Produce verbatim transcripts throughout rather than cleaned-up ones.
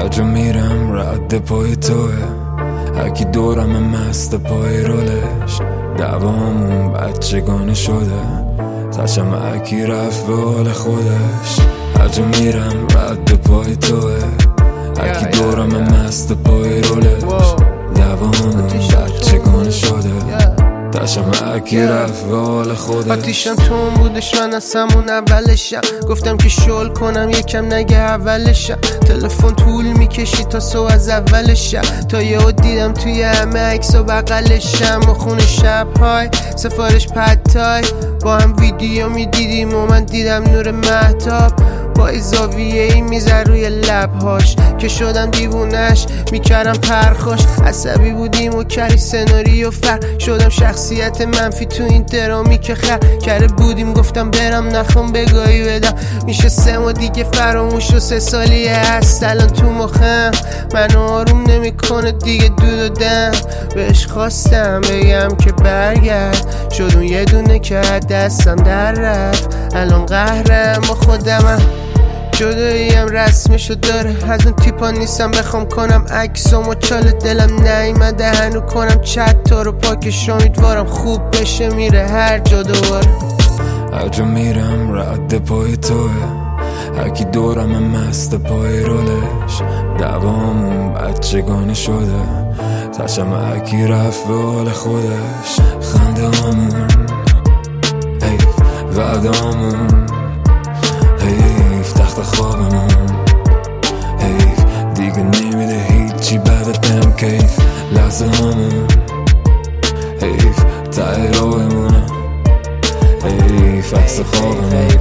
هرجا میرم رد پای توه، هرکی دورم مست پای رولش، دوامون بچگانه شده، سرشم هرکی رفت به حال خودش. هرجا میرم رد پای توه، هرکی دورم مست پای رولش، دوامون بچگانه شده، داشتم هرکی رفت به حال خودش. آتیشم تون بودش من از همون اولشم، گفتم که شل کنم یکم نگه اولشم، تلفن طول میکشی تا سو از اولشم، تا یهو دیدم توی همه عکس و بغلشم، و خونه شبهای سفارش پدتای با هم ویدیو میدیدیم و من دیدم نور مهتاب با زاویه ای میزد روی لبهاش، که شدم دیوونش میکردم پرخاش، عصبی بودیم و کلی سناریو فر شدم، شخصیت منفی تو این درامی که خر کرده بودیم، گفتم برم نخوام بگاهی بدم، میشه سه ما دیگه فراموش و سه سالیه هست الان تو مخم، منو آروم نمیکنه دیگه دود و دم، بهش خواستم بگم که برگرد، شد اون یه دونه که دستم در رفت، الان قهرم و خودمم، جداییم رسمشو داره، از اون تیپا نیستم بخوام کنم عکسام و چال دلم نیمده هنو کنم چت تا رو پاکش، امیدوارم خوب بشه میره هر جا دوباره. هرجا میرم رد پای توه، هرکی دورم مست پای رولش، دوامون بچگانه شده، سرشم هرکی رفت به حال خودش. خنده هامون حیف، وعدامون حیف، تخت خوابمون حیف، دیگه نمیده هیچی بعد بهم کیف، لحظه هامون حیف، ته راهمونه حیف، عکس خوابمون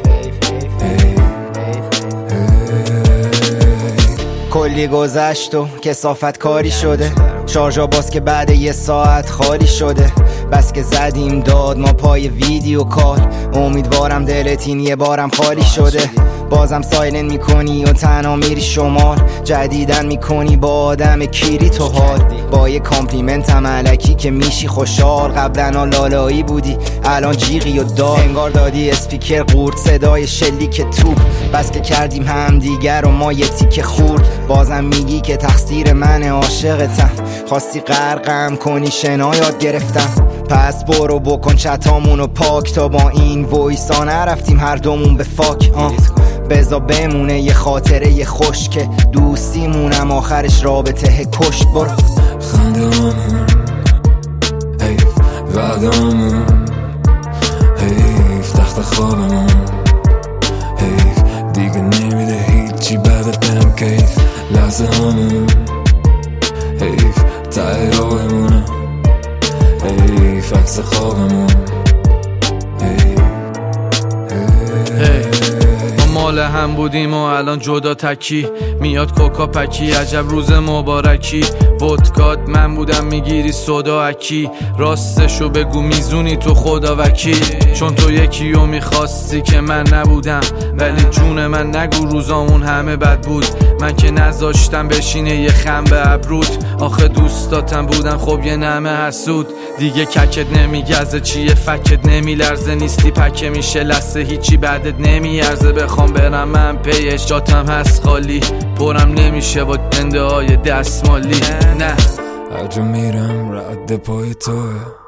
کلی گذشت و کثافت کاری شده، شارژا باز که بعد یه ساعت خالی شده، بس که زدیم داد ما پای ویدیو کال، امیدوارم دلت این یه بارم خالی شده، بازم سایلن میکنی و تنها میری شمال، جدیدن میکنی با آدم کیری تو حال، با یه کامپلیمنت هم علکی که میشی خوشحال، قبلا لالایی بودی الان جیغی و دار، انگار دادی اسپیکر قورت صدای شلیک توپ، بس که کردیم هم دیگر و ما یه تیکه خورد، بازم میگی که تقصیر من عاشقتم، خواستی غرقم کنی شنا یاد گرفتم، پس برو بکن چتامونو پاک، تا با این وایسا نرفتیم هر دومون به فاک، آه بزا بمونه یه خاطره یه خوش که دوستیمونم آخرش رابطه کشت. برو خنده هامون حیف، وعدامون حیف، تخت خوابمون حیف، دیگه نمیده هیچی بعد بهم کیف، لحظه هامون حیف، ته راهمونه حیف، عکس خوابمون حیف. مال هم بودیم و الان جدا تکی، میاد کوکا پکی، عجب روز مبارکی، ودکات من بودم میگیری صدا اکی، راستشو بگو میزونی تو خدا وکیل، چون تو یکی رو میخواستی که من نبودم، ولی جون من نگو روزامون همه بد بود، من که نذاشتم بشینه یه خم به ابروت، آخه دوستاتم بودن خب یه نمه حسود، دیگه ککت نمیگزه چیه فکت نمیلرزه، نیستی پکه میشه لسه هیچی بعدت نمیارزه، بخوام برم من پیش جاتم هست خالی، پرم نمیشه با دنده های دستمالی، نه هرجا میرم رد پای توه،